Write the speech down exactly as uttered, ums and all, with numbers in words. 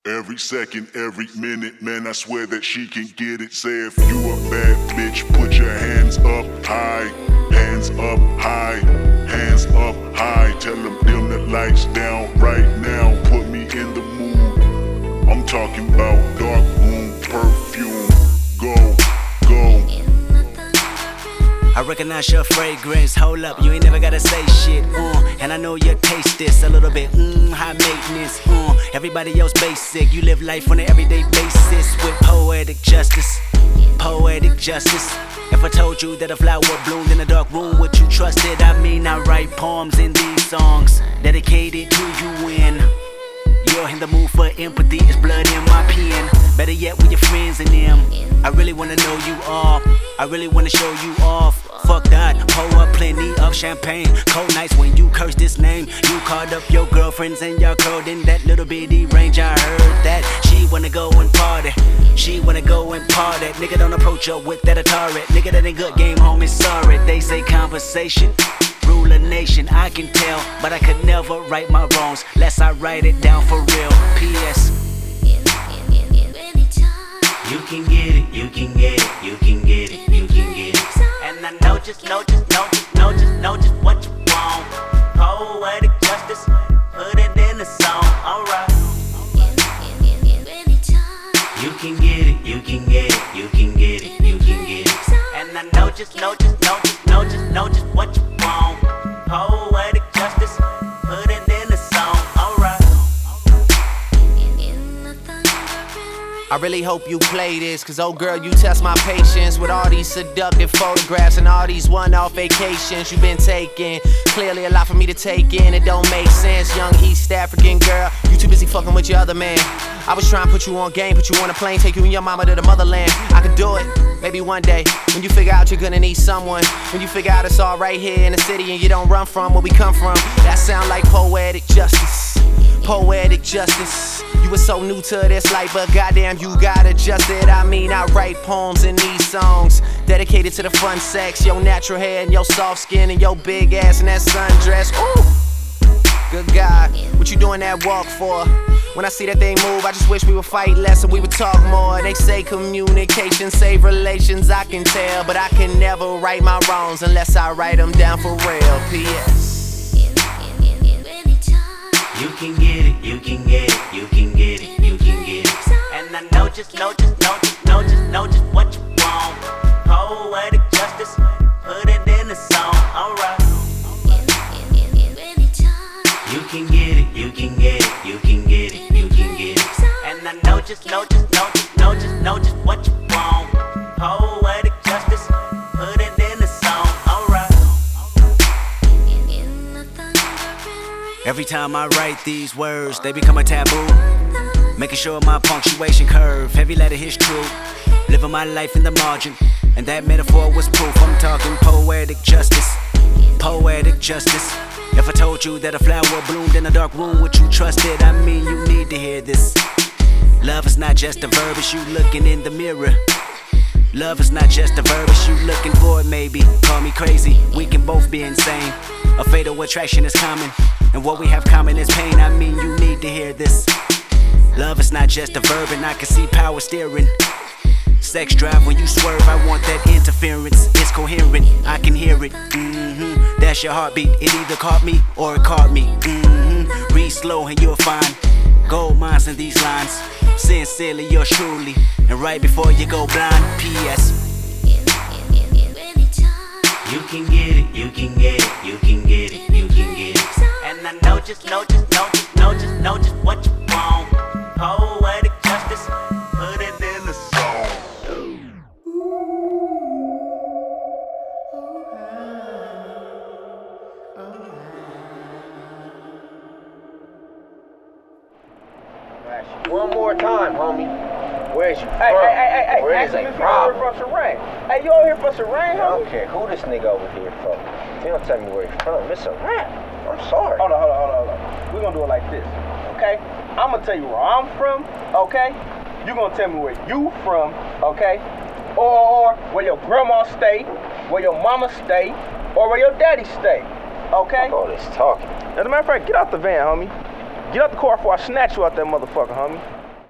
Every second, every minute, man, I swear that she can get it. Say if you a bad bitch, put your hands up high. Hands up high, hands up high. Tell them dim the lights down right now. Put me in the mood. I'm talking about dark room perfume. Go, go. I recognize your fragrance, hold up, you ain't never gotta say shit, uh And I know you taste this a little bit, mmm, high maintenance, uh Everybody else basic, you live life on an everyday basis with poetic justice, poetic justice. If I told you that a flower bloomed in a dark room, would you trust it? I mean, I write poems in these songs dedicated to you when you're in the mood for empathy, it's blood in my pen. Better yet with your friends and them. I really wanna know you all, I really wanna show you off. Fuck that, pour up plenty of champagne. Cold nights when you curse this name. You called up your girlfriends and y'all curled in that little bitty range. I heard that she wanna go and party, she wanna go and party. Nigga don't approach her with that Atari. Nigga that ain't good game, homie, sorry. They say conversation rule a nation, I can tell, but I could never right my wrongs lest I write it down for real. P S You can get it, you can get it, you can get it, you can get it. And I know just, know just, know just, know just, know just what you want. Poetic justice, put it in the song, alright. You can get it, you can get it, you can get it, you can get it. And I know just, know just, know just, know just, know just what you want. Poetic justice, put it in the song, alright. I really hope you play this, cause oh girl, you test my patience with all these seductive photographs and all these one-off vacations you've been taking. Clearly a lot for me to take in, it don't make sense. Young East African girl, you too busy fucking with your other man. I was trying to put you on game, put you on a plane, take you and your mama to the motherland. I could do it, maybe one day, when you figure out you're gonna need someone. When you figure out it's all right here in the city and you don't run from where we come from. That sound like poetic justice, poetic justice. You were so new to this life, but goddamn you got adjusted. I mean, I write poems in these songs dedicated to the fun sex, your natural hair and your soft skin and your big ass and that sundress. Ooh, good God, what you doing that walk for? When I see that thing move, I just wish we would fight less and we would talk more. They say communication save relations, I can tell, but I can never right my wrongs unless I write them down for real. P S You can get it, you can get it, you can get it, you can get it. And I know just, know just, know just, know just, know just what you want. Poetic justice, put it in the song, alright. You can get it, you can get it, you can get it, you can get it. And I know just, know just, know just, know just, know just what you want. Poetic justice, put it in the song, alright. Every time I write these words, they become a taboo. Making sure my punctuation curve, heavy letter hits true. Living my life in the margin, and that metaphor was proof. I'm talking poetic justice, poetic justice. If I told you that a flower bloomed in a dark room, would you trust it? I mean, you need to hear this. Love is not just a verb, it's you looking in the mirror. Love is not just a verb, it's you looking for it maybe. Call me crazy, we can both be insane. A fatal attraction is common, and what we have common is pain. I mean, you need to hear this. Love is not just a verb, and I can see power steering. Sex drive when you swerve, I want that interference. It's coherent, I can hear it. Mm-hmm. That's your heartbeat, it either caught me or it caught me. Mm-hmm. Read slow and you'll find gold mines in these lines. Sincerely, yours truly, and right before you go blind. P S You can get it, you can get it, you can get it, you can get it. And I know just, know just, know just, know just, know just what you want. Poetic justice, put it in the song. one more time, homie. Where's you from? Hey, hey, hey, hey, Where hey, is ask a him if problem? you over here from Serene. Hey, you over here from Serene, I homie? don't care who this nigga over here from. If you don't tell me where you're from, it's a rap. I'm sorry. Hold on, hold on, hold on, hold on. We're gonna do it like this, okay? I'm gonna tell you where I'm from, okay? You gonna tell me where you from, okay? Or, or where your grandma stay, where your mama stay, or where your daddy stay, okay? Fuck all this talking. As a matter of fact, get out the van, homie. Get out the car before I snatch you out that motherfucker, homie.